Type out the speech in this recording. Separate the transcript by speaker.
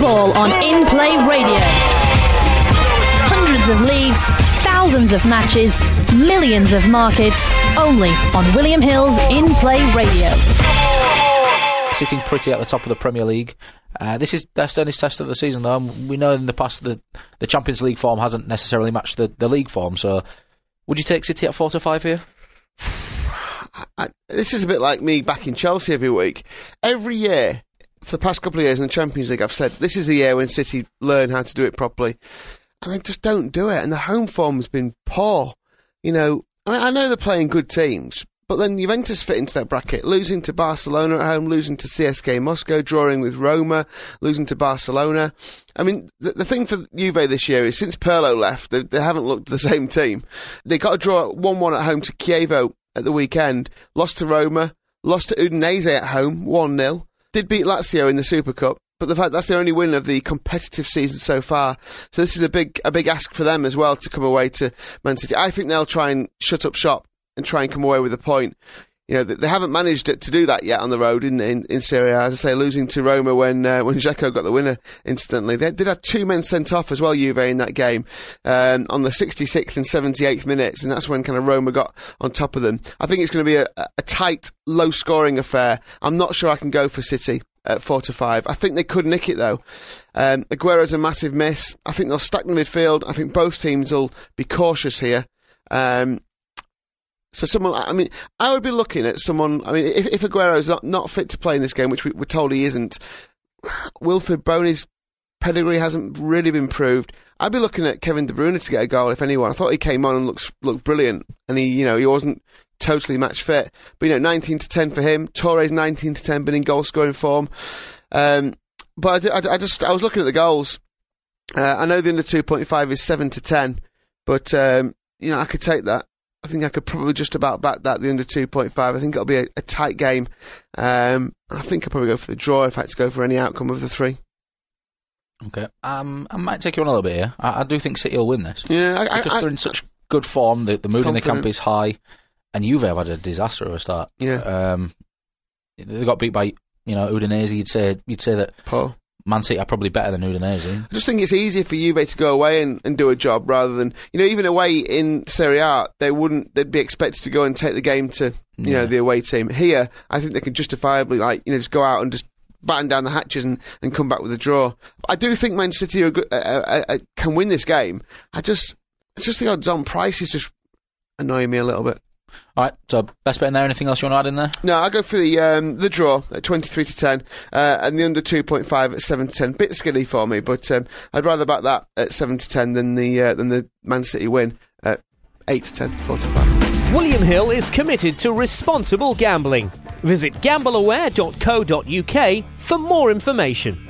Speaker 1: football on In Play Radio. Hundreds of leagues, thousands of matches, millions of markets, only on William Hill's In Play Radio.
Speaker 2: Sitting pretty at the top of the Premier League. This is their sternest test of the season, though. We know in the past the Champions League form hasn't necessarily matched the league form, so would you take City at 4-5 here?
Speaker 3: This is a bit like me backing Chelsea every week. Every year, for the past couple of years in the Champions League, I've said this is the year when City learn how to do it properly. And they just don't do it. And the home form has been poor. You know, I know they're playing good teams, but then Juventus fit into that bracket, losing to Barcelona at home, losing to CSKA Moscow, drawing with Roma, losing to Barcelona. I mean, the thing for Juve this year is since Pirlo left, they haven't looked the same team. They got a draw 1-1 at home to Chievo at the weekend, lost to Roma, lost to Udinese at home, 1-0, did beat Lazio in the Super Cup, but the fact that's the only win of the competitive season so far. So this is a big ask for them as well to come away to Man City. I think they'll try and shut up shop and try and come away with a point. You know, they haven't managed to do that yet on the road in Serie A. As I say, losing to Roma when Dzeko got the winner instantly. They did have 2 men sent off as well, Juve, in that game, on the 66th and 78th minutes, and that's when kind of Roma got on top of them. I think it's going to be a tight, low-scoring affair. I'm not sure I can go for City at 4-5. I think they could nick it, though. Aguero's a massive miss. I think they'll stack the midfield. I think both teams will be cautious here. So someone, I mean, I would be looking at someone, I mean, if Aguero's not fit to play in this game, which we're told he isn't, Wilfried Bony's pedigree hasn't really been proved. I'd be looking at Kevin De Bruyne to get a goal, if anyone. I thought he came on and looked brilliant, and he wasn't totally match fit. But, 19-10 for him. Torres 19-10, been in goal scoring form. But I was looking at the goals. I know the under 2.5 is 7-10, but, I could take that. I think I could probably just about back that, the under 2.5. I think it'll be a tight game. I think I'll probably go for the draw if I had to go for any outcome of the three.
Speaker 2: Okay. I might take you on a little bit here. I do think City will win this.
Speaker 3: Yeah,
Speaker 2: because they're in such good form. The mood in the camp is high. And Juve have had a disaster of a start.
Speaker 3: Yeah.
Speaker 2: They got beat by, Udinese. You'd say that
Speaker 3: Paul.
Speaker 2: Man City are probably better than Udinese.
Speaker 3: I just think it's easier for Juve to go away and do a job rather than, even away in Serie A, they'd be expected to go and take the game to, the away team. Here, I think they can justifiably, just go out and just batten down the hatches and come back with a draw. I do think Man City can win this game. It's just the odds on price is just annoying me a little bit.
Speaker 2: All right, so best bet in there. Anything else you want to add in there?
Speaker 3: No, I'll go for the draw at 23-10 and the under 2.5 at 7-10. Bit skinny for me, but I'd rather back that at 7-10 than the Man City win at 8-10, 4-5.
Speaker 4: William Hill is committed to responsible gambling. Visit gambleaware.co.uk for more information.